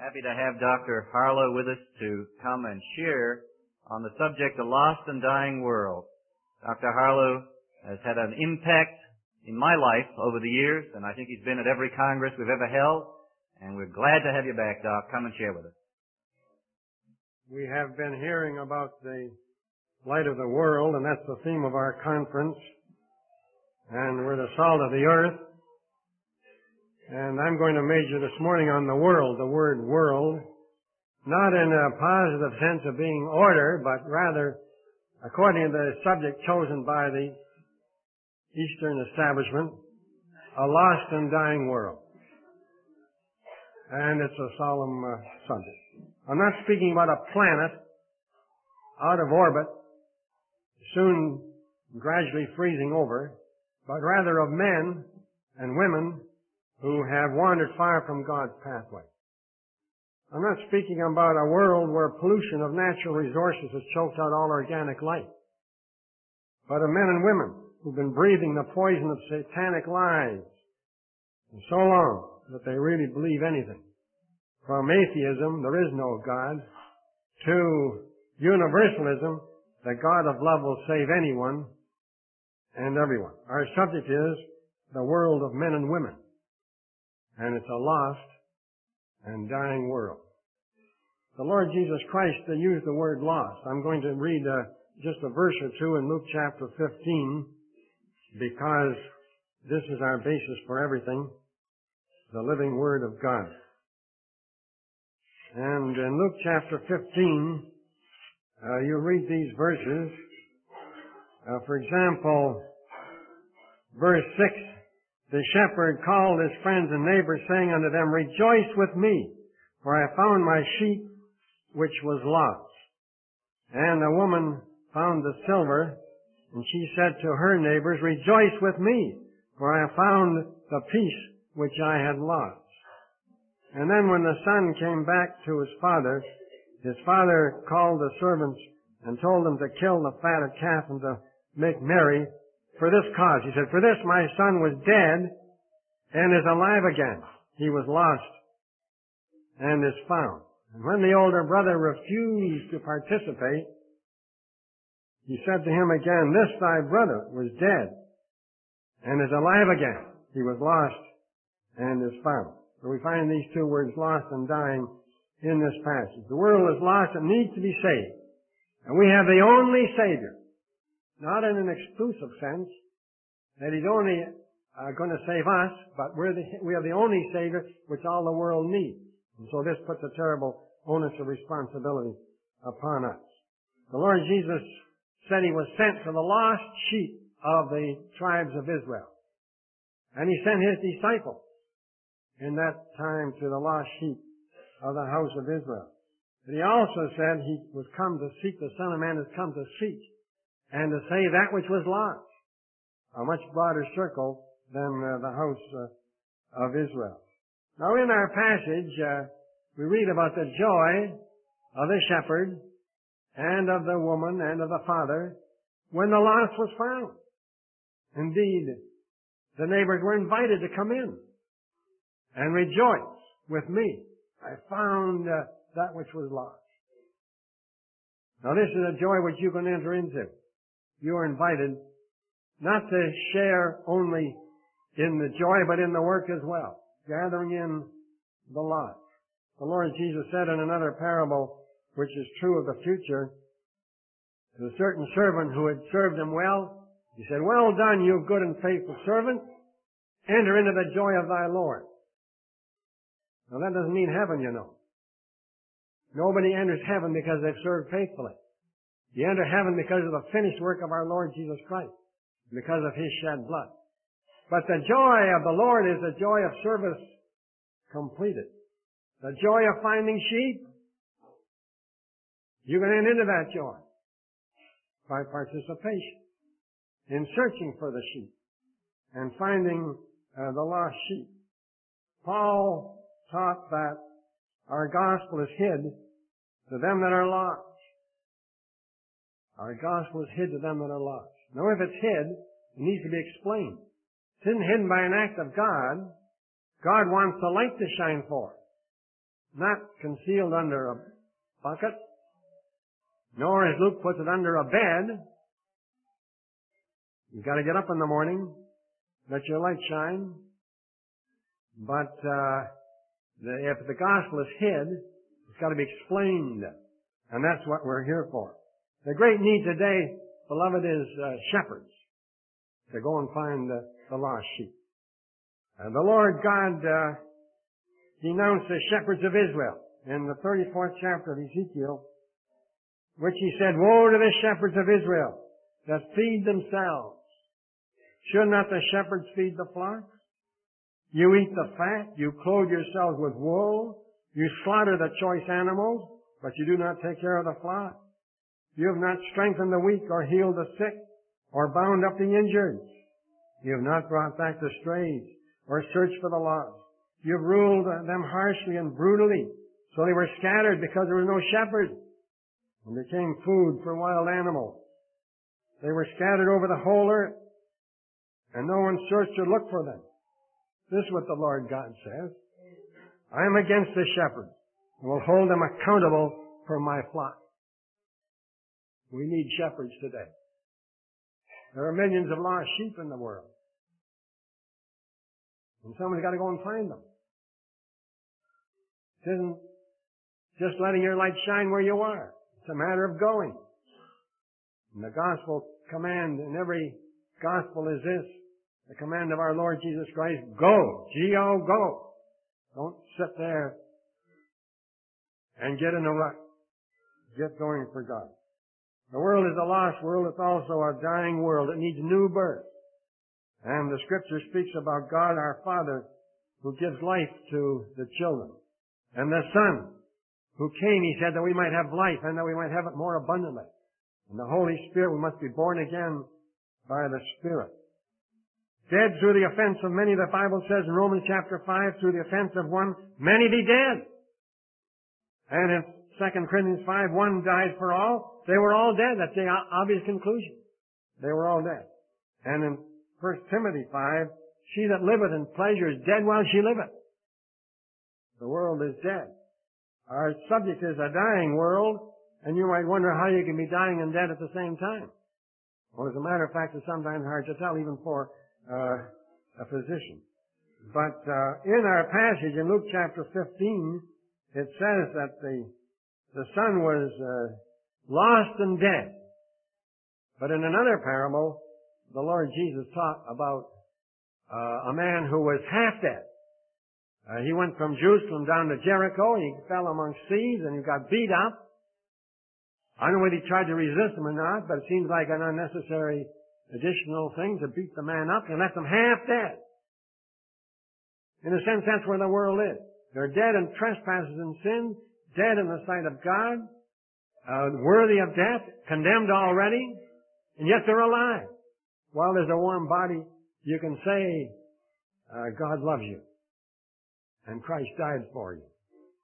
Happy to have Dr. Harlow with us to come and share on the subject, The Lost and Dying World. Dr. Harlow has had an impact in my life over the years, and I think he's been at every Congress we've ever held, and we're glad to have you back, Doc. Come and share with us. We have been hearing about the light of the world, and that's the theme of our conference. And we're the salt of the earth. And I'm going to major this morning on the world, the word world, not in a positive sense of being order, but rather according to the subject chosen by the Eastern establishment, a lost and dying world. And it's a solemn subject. I'm not speaking about a planet out of orbit, soon gradually freezing over, but rather of men and women who have wandered far from God's pathway. I'm not speaking about a world where pollution of natural resources has choked out all organic life, but of men and women who've been breathing the poison of satanic lies for so long that they really believe anything. From atheism, there is no God, to universalism, the God of love will save anyone and everyone. Our subject is the world of men and women. And it's a lost and dying world. The Lord Jesus Christ used the word lost. I'm going to read just a verse or two in Luke chapter 15 because this is our basis for everything, the living Word of God. And in Luke chapter 15, you read these verses. For example, verse 6, the shepherd called his friends and neighbors, saying unto them, Rejoice with me, for I found my sheep which was lost. And the woman found the silver, and she said to her neighbors, Rejoice with me, for I found the piece which I had lost. And then when the son came back to his father called the servants and told them to kill the fatted calf and to make merry for this cause. He said, For this my son was dead and is alive again. He was lost and is found. And when the older brother refused to participate, he said to him again, This thy brother was dead and is alive again. He was lost and is found. So we find these two words, lost and dying, in this passage. The world is lost and needs to be saved. And we have the only Savior. Not in an exclusive sense, that He's only going to save us, but we are the only Savior which all the world needs. And so this puts a terrible onus of responsibility upon us. The Lord Jesus said He was sent to the lost sheep of the tribes of Israel. And He sent His disciples in that time to the lost sheep of the house of Israel. But He also said He was come to seek, the Son of Man has come to seek and to save that which was lost. A much broader circle than the house of Israel. Now in our passage, we read about the joy of the shepherd and of the woman and of the father when the lost was found. Indeed, the neighbors were invited to come in and rejoice with me. I found that which was lost. Now this is a joy which you can enter into. You are invited not to share only in the joy, but in the work as well, gathering in the lot. The Lord Jesus said in another parable, which is true of the future, to a certain servant who had served him well, He said, Well done, you good and faithful servant. Enter into the joy of thy Lord. Now that doesn't mean heaven, you know. Nobody enters heaven because they've served faithfully. You enter heaven because of the finished work of our Lord Jesus Christ, because of His shed blood. But the joy of the Lord is the joy of service completed. The joy of finding sheep. You can enter into that joy by participation in searching for the sheep and finding the lost sheep. Paul taught that our gospel is hid to them that are lost. Our gospel is hid to them that are lost. Now if it's hid, it needs to be explained. It isn't hidden by an act of God. God wants the light to shine forth. not concealed under a bucket, nor as Luke puts it, under a bed. You've got to get up in the morning, let your light shine. But if the gospel is hid, it's got to be explained. And that's what we're here for. The great need today, beloved, is shepherds to go and find the lost sheep. And the Lord God denounced the shepherds of Israel in the 34th chapter of Ezekiel, which he said, "Woe to the shepherds of Israel that feed themselves. Should not the shepherds feed the flocks? You eat the fat, you clothe yourselves with wool, you slaughter the choice animals, but you do not take care of the flock. You have not strengthened the weak or healed the sick or bound up the injured. You have not brought back the strays or searched for the lost. You have ruled them harshly and brutally, so they were scattered because there was no shepherd and became food for wild animals. They were scattered over the whole earth, and no one searched or looked for them." This is what the Lord God says. "I am against the shepherds and will hold them accountable for my flock." We need shepherds today. There are millions of lost sheep in the world. And someone's got to go and find them. It isn't just letting your light shine where you are. It's a matter of going. And the gospel command in every gospel is this: the command of our Lord Jesus Christ, go. G-O, go. Don't sit there and get in a rut. Get going for God. The world is a lost world. It's also a dying world. It needs new birth. And the Scripture speaks about God our Father who gives life to the children. And the Son who came, he said, that we might have life and that we might have it more abundantly. And the Holy Spirit, we must be born again by the Spirit. Dead through the offense of many, the Bible says in Romans chapter 5, through the offense of one, many be dead. And in 2 Corinthians 5, one died for all. They were all dead. That's the obvious conclusion. They were all dead. And in 1 Timothy 5, she that liveth in pleasure is dead while she liveth. The world is dead. Our subject is a dying world, and you might wonder how you can be dying and dead at the same time. Well, as a matter of fact, it's sometimes hard to tell, even for a physician. But in our passage in Luke chapter 15, it says that the son was lost and dead. But in another parable, the Lord Jesus taught about a man who was half dead. He went from Jerusalem down to Jericho. He fell among thieves and he got beat up. I don't know whether he tried to resist them or not, but it seems like an unnecessary additional thing to beat the man up and left him half dead. In a sense, that's where the world is. They're dead in trespasses and sins, dead in the sight of God, worthy of death, condemned already, and yet they're alive. While there's a warm body, you can say, God loves you, and Christ died for you.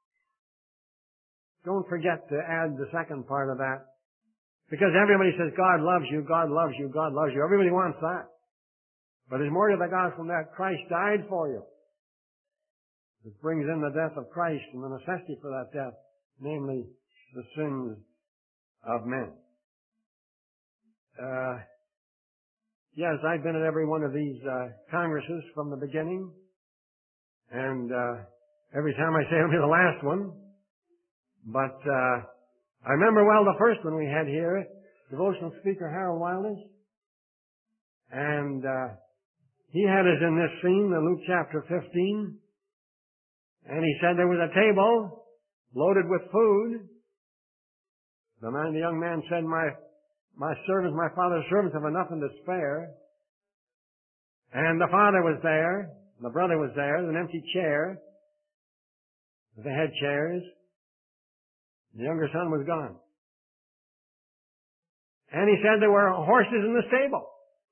Don't forget to add the second part of that, because everybody says, God loves you, God loves you, God loves you. Everybody wants that. But there's more to the gospel than that. Christ died for you. It brings in the death of Christ and the necessity for that death, namely the sins of men. Yes, I've been at every one of these congresses from the beginning, and every time I say it'll be the last one. But I remember well the first one we had here, devotional speaker Harold Wilders, and he had us in this scene, the Luke chapter 15. And he said there was a table loaded with food. The young man said, my servants, my father's servants have nothing to spare. And the father was there, the brother was there, an empty chair. They had chairs. The younger son was gone. And he said there were horses in the stable.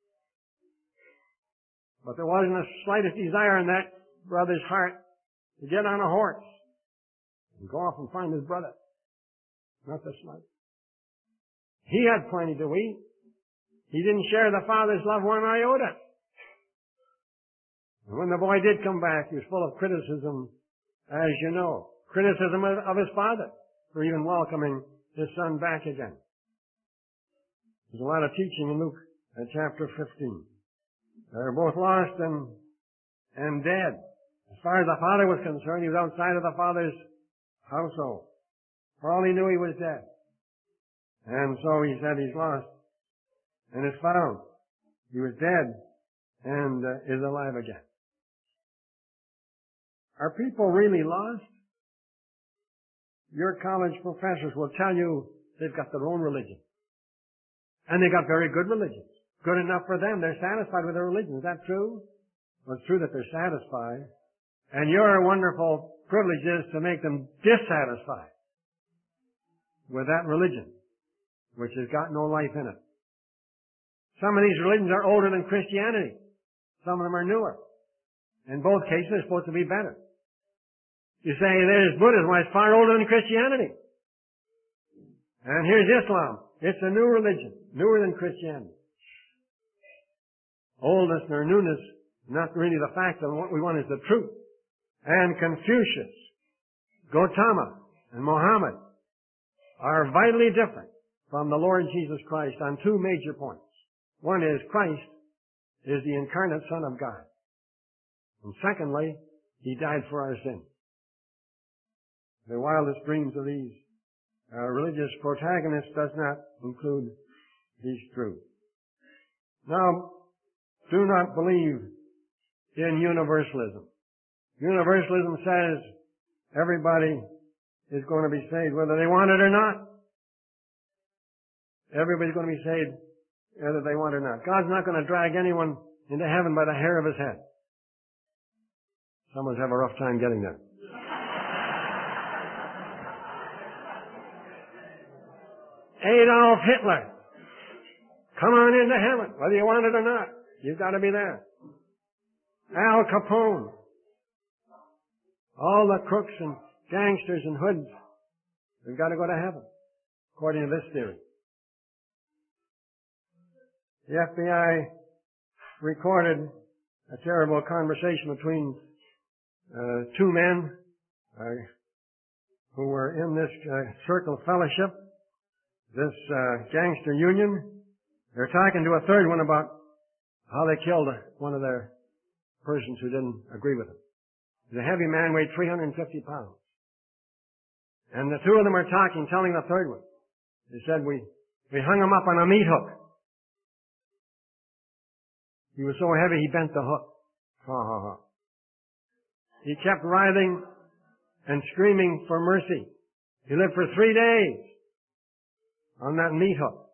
But there wasn't the slightest desire in that brother's heart to get on a horse and go off and find his brother. Not the slightest. He had plenty to eat. He didn't share the father's love one iota. And when the boy did come back, he was full of criticism, as you know. criticism of his father for even welcoming his son back again. There's a lot of teaching in Luke chapter 15. They're both lost and dead. As far as the father was concerned, he was outside of the father's household. For all he knew, he was dead. And so he said he's lost and is found. He was dead and is alive again. Are people really lost? Your college professors will tell you they've got their own religion. And they got very good religions. Good enough for them. They're satisfied with their religion. Is that true? Well, it's true that they're satisfied. And your wonderful privilege is to make them dissatisfied with that religion, which has got no life in it. Some of these religions are older than Christianity. Some of them are newer. In both cases, they're supposed to be better. You say, there's Buddhism. Well, it's far older than Christianity. And here's Islam. It's a new religion, newer than Christianity. Oldness or newness, not really the fact of what we want is the truth. And Confucius, Gautama, and Mohammed are vitally different from the Lord Jesus Christ on two major points. One is Christ is the incarnate Son of God. And secondly, He died for our sins. The wildest dreams of these religious protagonists does not include these truths. Now, do not believe in universalism. Universalism says everybody is going to be saved whether they want it or not. Everybody's going to be saved whether they want it or not. God's not going to drag anyone into heaven by the hair of his head. Some of us have a rough time getting there. Adolf Hitler. Come on into heaven, whether you want it or not. You've got to be there. Al Capone. All the crooks and gangsters and hoods, they've got to go to heaven, according to this theory. The FBI recorded a terrible conversation between two men who were in this circle fellowship, this gangster union. They're talking to a third one about how they killed one of their persons who didn't agree with them. The heavy man weighed 350 pounds. And the two of them are talking, telling the third one. They said, we hung him up on a meat hook. He was so heavy he bent the hook. Ha ha ha. He kept writhing and screaming for mercy. He lived for 3 days on that meat hook.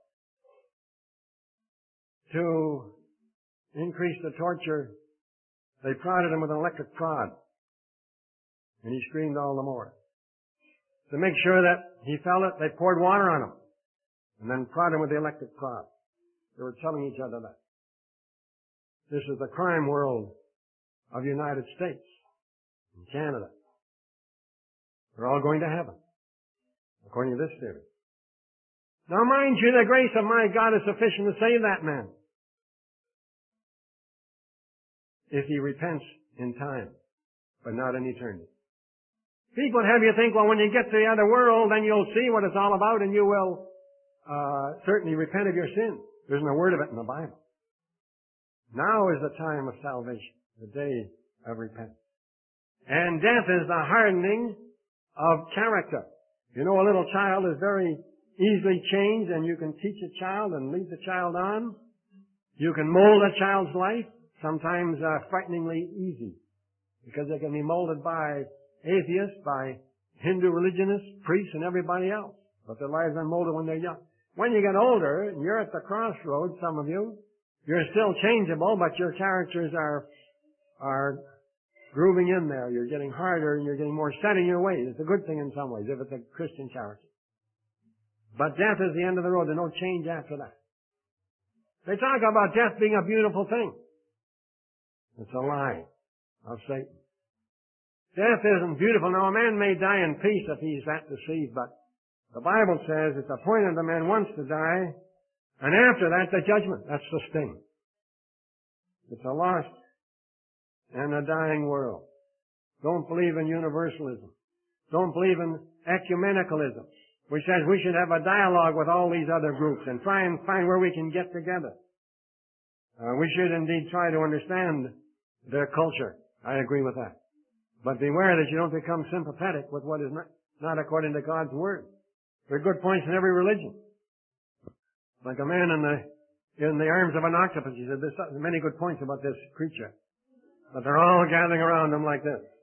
To increase the torture, they prodded him with an electric prod. And he screamed all the more. To make sure that he felt it, they poured water on him. And then prodded him with the electric prod. They were telling each other that. This is the crime world of the United States and Canada. They're all going to heaven, according to this theory. Now mind you, the grace of my God is sufficient to save that man, if he repents in time, but not in eternity. People have you think, well, when you get to the other world, then you'll see what it's all about and you will certainly repent of your sins. There isn't a word of it in the Bible. Now is the time of salvation, the day of repentance. And death is the hardening of character. You know, a little child is very easily changed, and you can teach a child and lead the child on. You can mold a child's life, sometimes frighteningly easy, because they can be molded by atheists, by Hindu religionists, priests, and everybody else. But their lives are molded when they're young. When you get older, and you're at the crossroads, some of you, you're still changeable, but your characters are grooving in there. You're getting harder, and you're getting more set in your ways. It's a good thing in some ways, if it's a Christian character. But death is the end of the road. There's no change after that. They talk about death being a beautiful thing. It's a lie of Satan. Death isn't beautiful. Now, a man may die in peace if he's that deceived, but the Bible says it's appointed the man once to die, and after that, the judgment. That's the sting. It's a lost and a dying world. Don't believe in universalism. don't believe in ecumenicalism, which says we should have a dialogue with all these other groups and try and find where we can get together. We should indeed try to understand their culture. I agree with that. But beware that you don't become sympathetic with what is not according to God's Word. There are good points in every religion. Like a man in the arms of an octopus, he said, there's many good points about this creature. But they're all gathering around him like this.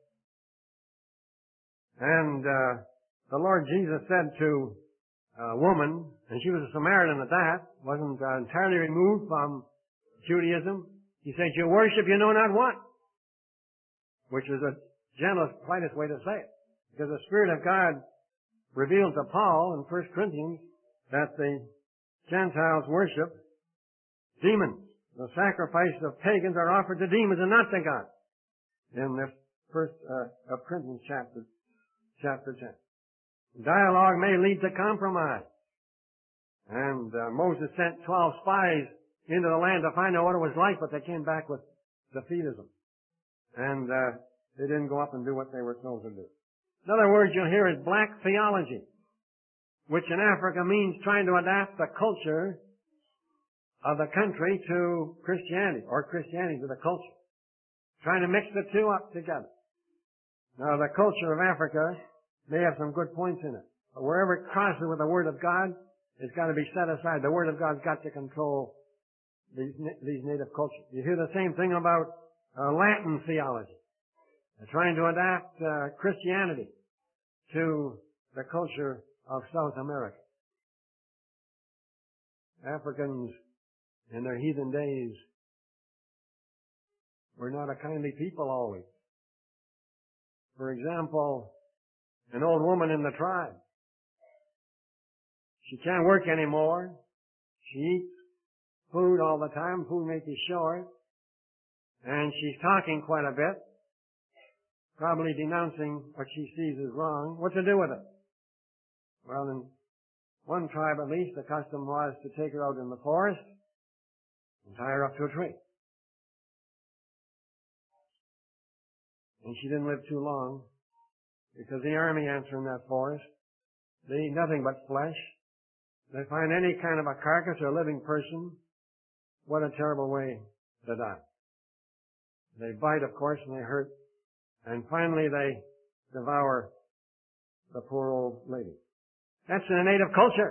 And the Lord Jesus said to a woman, and she was a Samaritan at that, wasn't entirely removed from Judaism. He said, you worship you know not what. Which is the gentlest, politest way to say it. Because the Spirit of God revealed to Paul in 1 Corinthians that the Gentiles worship demons. The sacrifices of pagans are offered to demons and not to God. In the first of Corinthians chapter 10. Dialogue may lead to compromise. And Moses sent 12 spies into the land to find out what it was like, but they came back with defeatism. And they didn't go up and do what they were told to do. In other words, you'll hear is black theology, which in Africa means trying to adapt the culture of the country to Christianity, or Christianity to the culture. Trying to mix the two up together. Now, the culture of Africa may have some good points in it, but wherever it crosses with the Word of God, it's got to be set aside. The Word of God's got to control these native cultures. You hear the same thing about Latin theology. They're trying to adapt Christianity to the culture of South America. Africans in their heathen days were not a kindly people always. For example, an old woman in the tribe. She can't work anymore. She eats food all the time. Food makes you short. And she's talking quite a bit, probably denouncing what she sees as wrong. What to do with it? Well, in one tribe at least, the custom was to take her out in the forest and tie her up to a tree. And she didn't live too long, because the army ants are in that forest. They eat nothing but flesh. They find any kind of a carcass or a living person. What a terrible way to die. They bite, of course, and they hurt. And finally they devour the poor old lady. That's in a native culture.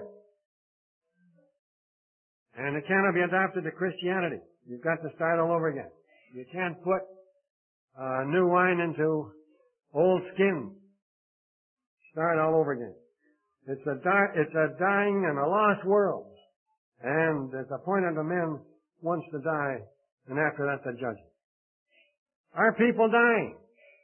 And it cannot be adapted to Christianity. You've got to start all over again. You can't put new wine into old skins. Start all over again. It's a dying and a lost world. And it's appointed to men once to die, and after that the judgment. Are people dying?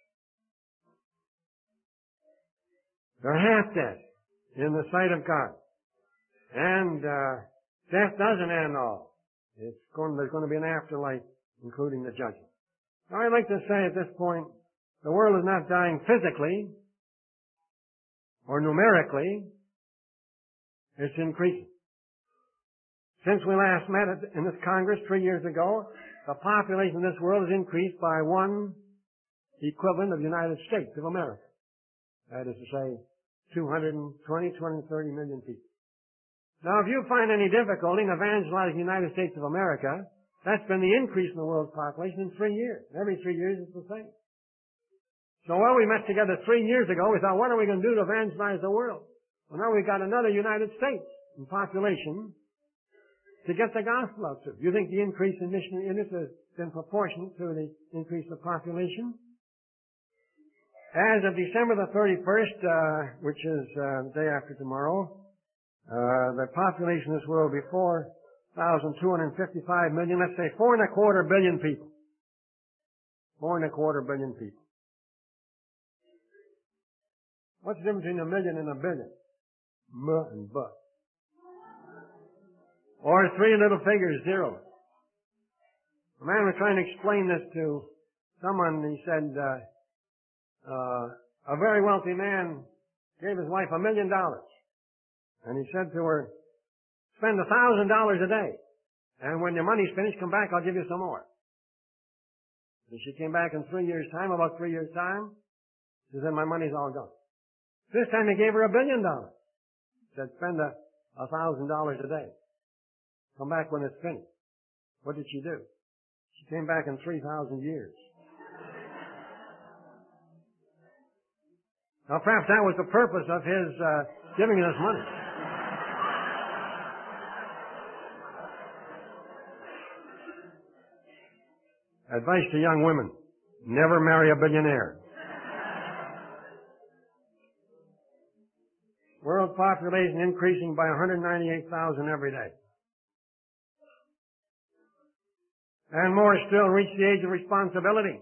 They're half dead in the sight of God. And death doesn't end all. There's going to be an afterlife, including the judgment. Now, I'd like to say at this point, the world is not dying physically or numerically. It's increasing. Since we last met in this Congress 3 years ago, the population of this world has increased by one equivalent of the United States of America. That is to say, 230 million people. Now, if you find any difficulty in evangelizing the United States of America, that's been the increase in the world's population in 3 years. Every 3 years it's the same. So while we met together 3 years ago, we thought, what are we going to do to evangelize the world? Well, now we've got another United States in population to get the gospel out to. Do you think the increase in missionary units has been proportionate to the increase of population? As of December the 31st, which is the day after tomorrow, the population of this world will be 4,255 million, let's say 4.25 billion people. 4.25 billion people. What's the difference between a million and a billion? M and B. Or three little figures, zero. A man was trying to explain this to someone. He said, a very wealthy man gave his wife $1 million. And he said to her, spend $1,000 a day. And when your money's finished, come back, I'll give you some more. So she came back in 3 years' time, about 3 years' time. She said, my money's all gone. This time he gave her $1 billion. Said, spend $1,000 a day. Come back when it's finished. What did she do? She came back in 3,000 years. Now, perhaps that was the purpose of his giving us money. Advice to young women: never marry a billionaire. World population increasing by 198,000 every day. And more still reach the age of responsibility.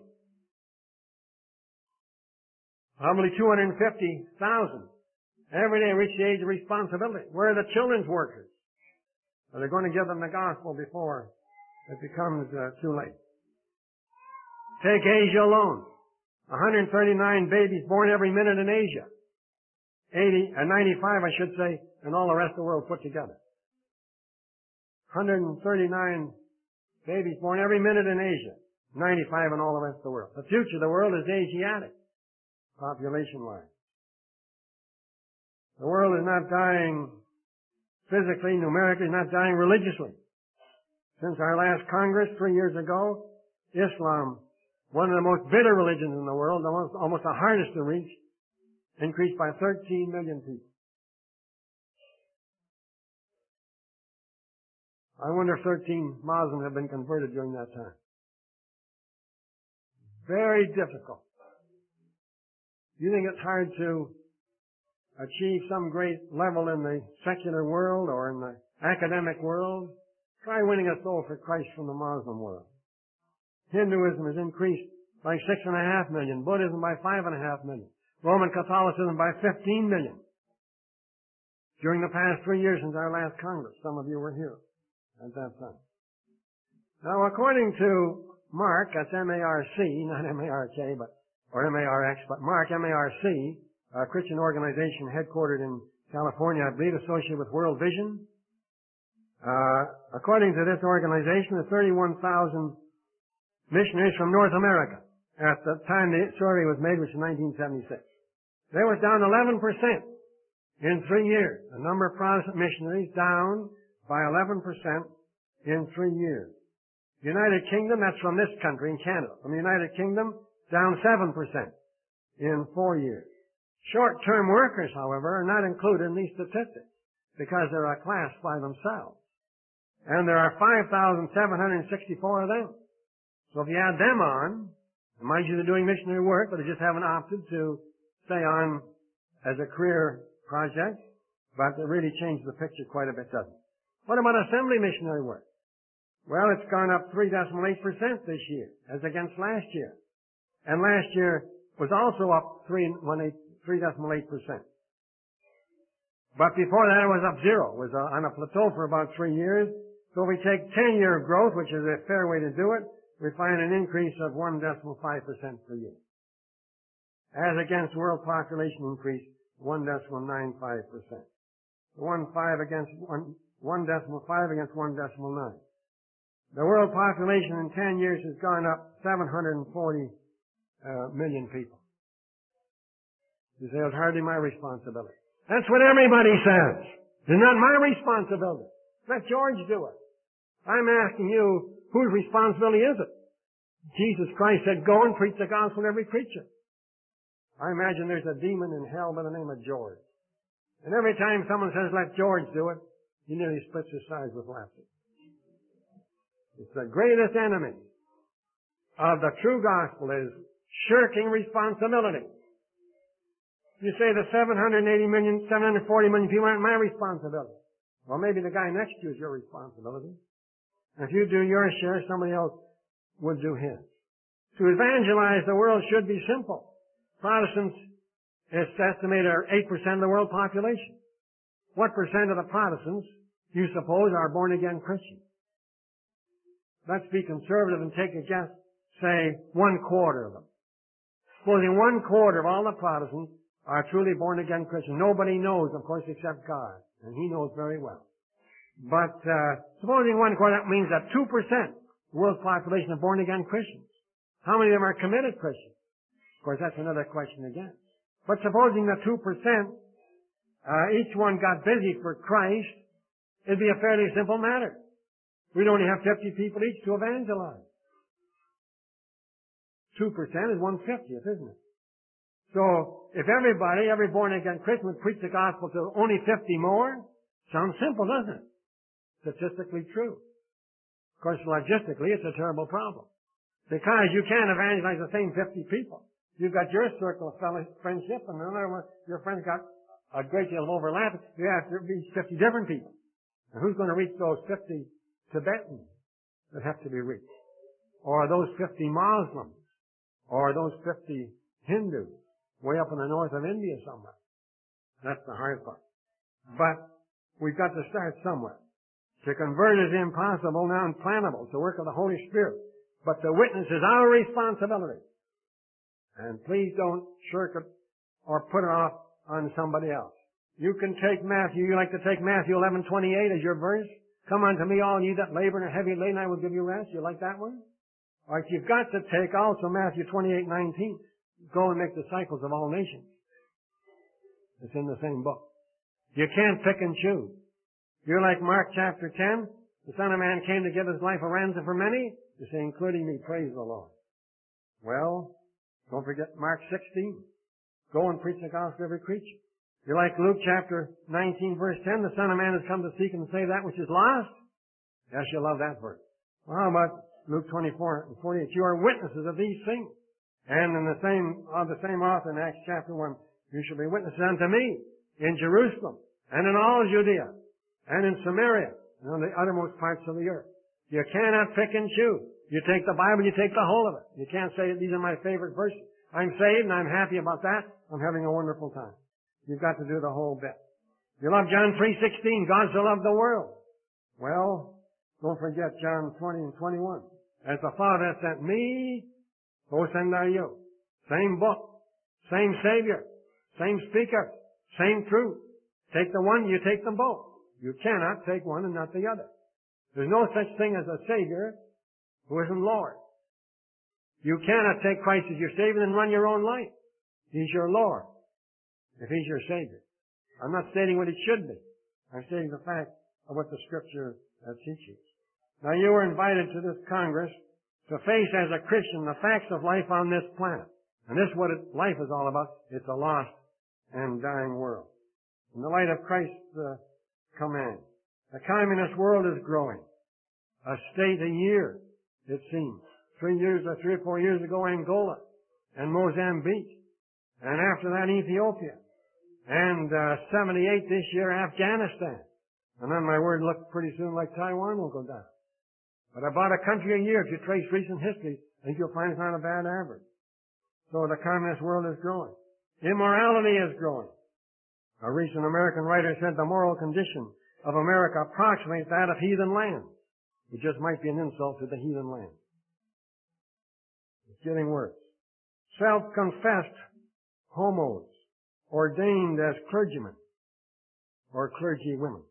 Probably 250,000 every day reach the age of responsibility. Where are the children's workers? Are they going to give them the gospel before it becomes too late? Take Asia alone. 139 babies born every minute in Asia. 95, I should say, and all the rest of the world put together. 139 babies born every minute in Asia. 95 in all the rest of the world. The future of the world is Asiatic, population-wise. The world is not dying physically, numerically, not dying religiously. Since our last Congress 3 years ago, Islam, one of the most bitter religions in the world, almost the hardest to reach, increased by 13 million people. I wonder if 13 Muslims have been converted during that time. Very difficult. You think it's hard to achieve some great level in the secular world or in the academic world? Try winning a soul for Christ from the Muslim world. Hinduism has increased by 6.5 million, Buddhism by 5.5 million, Roman Catholicism by 15 million. During the past 3 years since our last Congress, some of you were here at that time. Now, according to Mark, that's M-A-R-C, not M-A-R-K, or M-A-R-X, but Mark, M-A-R-C, a Christian organization headquartered in California, I believe, associated with World Vision. According to this organization, the 31,000 missionaries from North America at the time the survey was made, which was 1976. They was down 11% in 3 years. The number of Protestant missionaries down by 11% in 3 years. The United Kingdom, that's from this country, in Canada. From the United Kingdom, down 7% in 4 years. Short-term workers, however, are not included in these statistics because they're a class by themselves. And there are 5,764 of them. So if you add them on, mind you, they're doing missionary work, but they just haven't opted to stay on as a career project, but it really changed the picture quite a bit, doesn't it? What about assembly missionary work? Well, it's gone up 3.8% this year, as against last year. And last year was also up 3.8%. But before that, it was up 0. It was on a plateau for about 3 years. So if we take 10-year growth, which is a fair way to do it, we find an increase of 1.5% per year. As against world population increase, 1.95%. 1.5 against 1.5 against 1.9. The world population in 10 years has gone up 740 million people. You say, it's hardly my responsibility. That's what everybody says. It's not my responsibility. Let George do it. I'm asking you, whose responsibility is it? Jesus Christ said, go and preach the gospel to every creature. I imagine there's a demon in hell by the name of George. And every time someone says, let George do it, he nearly splits his sides with laughter. It's the greatest enemy of the true gospel is shirking responsibility. You say the 740 million people aren't my responsibility. Well, maybe the guy next to you is your responsibility. And if you do your share, somebody else would do his. To evangelize the world should be simple. Protestants, it's estimated, are 8% of the world population. What percent of the Protestants, you suppose, are born-again Christians? Let's be conservative and take a guess, say 1/4 of them. Supposing 1/4 of all the Protestants are truly born-again Christians. Nobody knows, of course, except God, and He knows very well. But supposing 1/4, that means that 2% of the world's population are born-again Christians. How many of them are committed Christians? Of course, that's another question again. But supposing the 2%, each one got busy for Christ, it'd be a fairly simple matter. We'd only have 50 people each to evangelize. 2% is 1/50th, isn't it? So, if everybody, every born-again Christian would preach the gospel to only 50 more, sounds simple, doesn't it? Statistically true. Of course, logistically, it's a terrible problem. Because you can't evangelize the same 50 people. You've got your circle of friendship, and another one, your friends got a great deal of overlap. You have to reach 50 different people. And who's going to reach those 50 Tibetans that have to be reached? Or those 50 Muslims? Or those 50 Hindus way up in the north of India somewhere? That's the hard part. But we've got to start somewhere. To convert is impossible, now unplannable. It's the work of the Holy Spirit. But to witness is our responsibility. And please don't shirk it or put it off on somebody else. You can take Matthew. You like to take Matthew 11:28 as your verse? Come unto me, all ye that labor and are heavy laden, I will give you rest. You like that one? All right, you've got to take also Matthew 28:19. Go and make disciples of all nations. It's in the same book. You can't pick and choose. You're like Mark chapter 10. The Son of Man came to give his life a ransom for many. You say, including me, praise the Lord. Well, don't forget Mark 16. Go and preach the gospel to every creature. You're like Luke chapter 19, verse 10. The Son of Man has come to seek and save that which is lost. Yes, you'll love that verse. Well, how about Luke 24 and 48? You are witnesses of these things. And in the same author in Acts chapter 1, you shall be witnesses unto me in Jerusalem and in all Judea and in Samaria and on the uttermost parts of the earth. You cannot pick and choose. You take the Bible, you take the whole of it. You can't say these are my favorite verses. I'm saved and I'm happy about that. I'm having a wonderful time. You've got to do the whole bit. You love John 3:16. God so loved the world. Well, don't forget John 20 and 21. As the Father hath sent me, so send I you. Same book, same Savior, same speaker, same truth. Take the one, you take them both. You cannot take one and not the other. There's no such thing as a Savior who isn't Lord. You cannot take Christ as your Savior and run your own life. He's your Lord, if He's your Savior. I'm not stating what it should be. I'm stating the fact of what the Scripture teaches. Now, you were invited to this Congress to face as a Christian the facts of life on this planet. And this is what life is all about. It's a lost and dying world. In the light of Christ's command, the communist world is growing. A state a year, it seems. 3 or 4 years ago, Angola and Mozambique. And after that, Ethiopia. And 78 this year, Afghanistan. And on my word, look pretty soon like Taiwan will go down. But about a country a year, if you trace recent history, I think you'll find it's not a bad average. So the communist world is growing. Immorality is growing. A recent American writer said the moral condition of America approximates that of heathen lands. It just might be an insult to the heathen land. It's getting worse. Self-confessed homos ordained as clergymen or clergy women.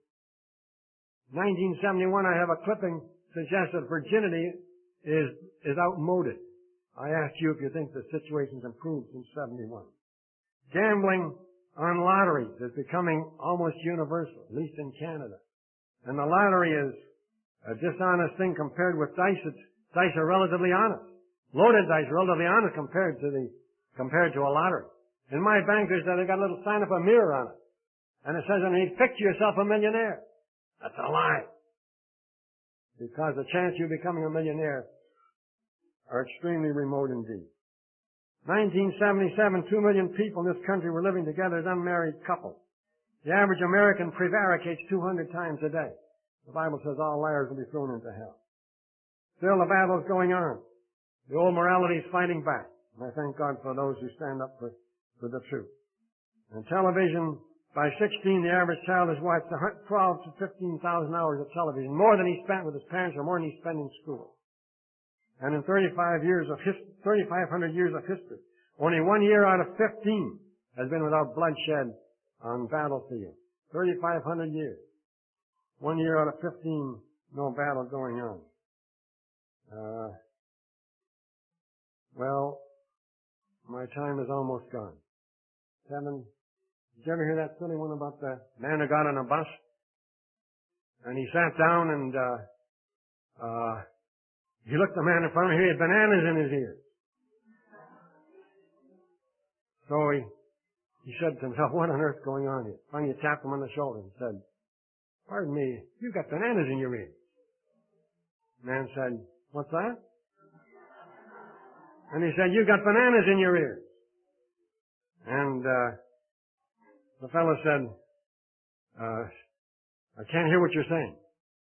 1971, I have a clipping suggests that virginity is outmoded. I asked you if you think the situation's improved since 71. Gambling on lotteries is becoming almost universal, at least in Canada. And the lottery is a dishonest thing compared with dice. Dice are relatively honest. Loaded dice are relatively honest compared to a lottery. In my bank, they got a little sign up a mirror on it. And it says underneath, picture yourself a millionaire. That's a lie. Because the chance of you becoming a millionaire are extremely remote indeed. 1977, 2 million people in this country were living together as unmarried couples. The average American prevaricates 200 times a day. The Bible says all liars will be thrown into hell. Still, the battle's going on. The old morality is fighting back. And I thank God for those who stand up for the truth. And television, by 16, the average child has watched 12 to 15,000 hours of television, more than he spent with his parents or more than he spent in school. And in 3,500 years of history, only 1 year out of 15 has been without bloodshed on battlefield. 3,500 years. 1 year out of 15, no battle going on. Well, my time is almost gone. 7. Did you ever hear that silly one about the man who got on a bus? And he sat down and he looked the man in front of him. He had bananas in his ears. So he said to himself, what on earth is going on here? Finally, he tapped him on the shoulder and said, pardon me, you've got bananas in your ears. The man said, what's that? And he said, you've got bananas in your ears. And the fellow said, I can't hear what you're saying.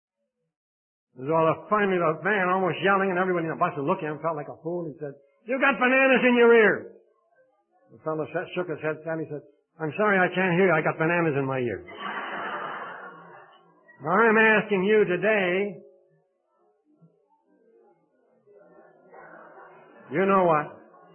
Finally, the man almost yelling, and everybody in the bus was looking at him, felt like a fool. He said, you've got bananas in your ears. The fellow shook his head and he said, I'm sorry, I can't hear you. I got bananas in my ears. Now I'm asking you today, you know what?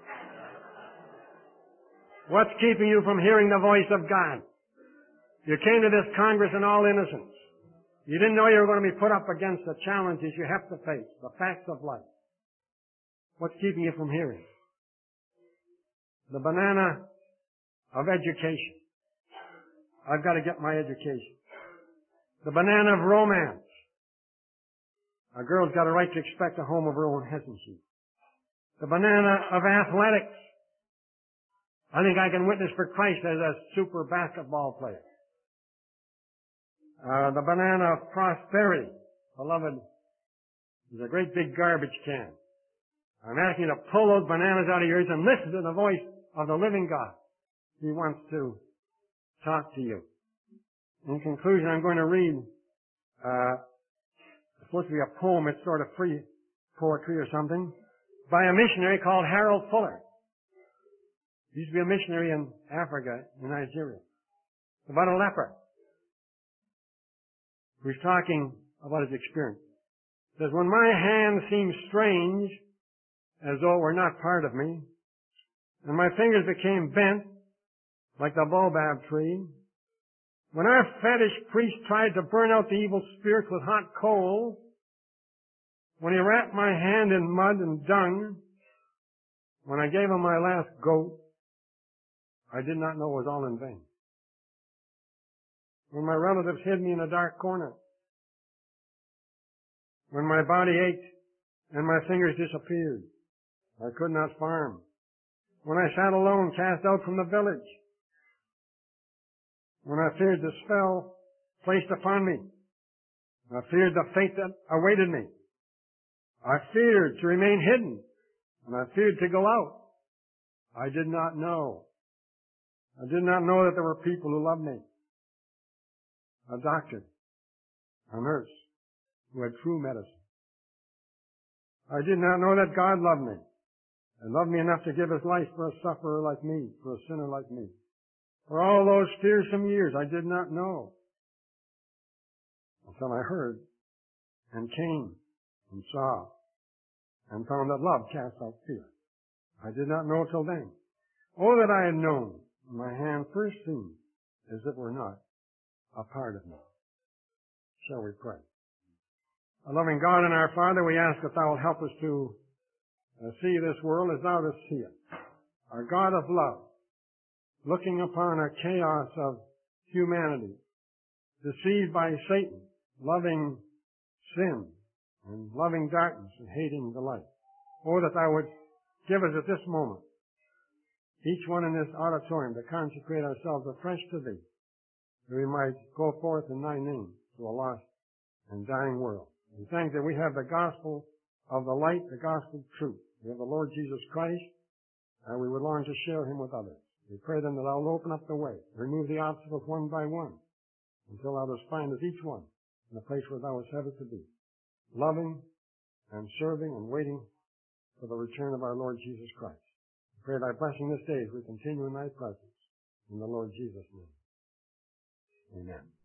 What's keeping you from hearing the voice of God? You came to this Congress in all innocence. You didn't know you were going to be put up against the challenges you have to face, the facts of life. What's keeping you from hearing? The banana of education. I've got to get my education. The banana of romance. A girl's got a right to expect a home of her own, hasn't she? The banana of athletics. I think I can witness for Christ as a super basketball player. The banana of prosperity. Beloved, is a great big garbage can. I'm asking you to pull those bananas out of your ears and listen to the voice of the living God. He wants to talk to you. In conclusion, I'm going to read, it's supposed to be a poem. It's sort of free poetry or something, by a missionary called Harold Fuller. He used to be a missionary in Africa, in Nigeria. About a leper who's talking about his experience. He says, when my hand seemed strange, as though it were not part of me, and my fingers became bent, like the baobab tree, when our fetish priest tried to burn out the evil spirits with hot coals, when he wrapped my hand in mud and dung, when I gave him my last goat, I did not know it was all in vain. When my relatives hid me in a dark corner, when my body ached and my fingers disappeared, I could not farm. When I sat alone, cast out from the village, when I feared the spell placed upon me, I feared the fate that awaited me. I feared to remain hidden, and I feared to go out. I did not know. I did not know that there were people who loved me. A doctor, a nurse, who had true medicine. I did not know that God loved me, and loved me enough to give His life for a sufferer like me, for a sinner like me. For all those fearsome years, I did not know, until I heard, and came, and saw, and found that love casts out fear. I did not know till then. Oh, that I had known, when my hand first seen, as it were not a part of me. Shall we pray? Our loving God and our Father, we ask that Thou wilt help us to see this world as Thou dost see it. Our God of love, looking upon a chaos of humanity, deceived by Satan, loving sin, and loving darkness, and hating the light. Oh, that Thou would give us at this moment, each one in this auditorium, to consecrate ourselves afresh to Thee, that we might go forth in Thy name to a lost and dying world. We thank that we have the gospel of the light, the gospel of truth. We have the Lord Jesus Christ, and we would long to share Him with others. We pray then that Thou will open up the way, remove the obstacles one by one, until Thou dost find us each one in the place where Thou hast had us to be, loving and serving and waiting for the return of our Lord Jesus Christ. We pray Thy blessing this day as we continue in Thy presence. In the Lord Jesus' name. Amen.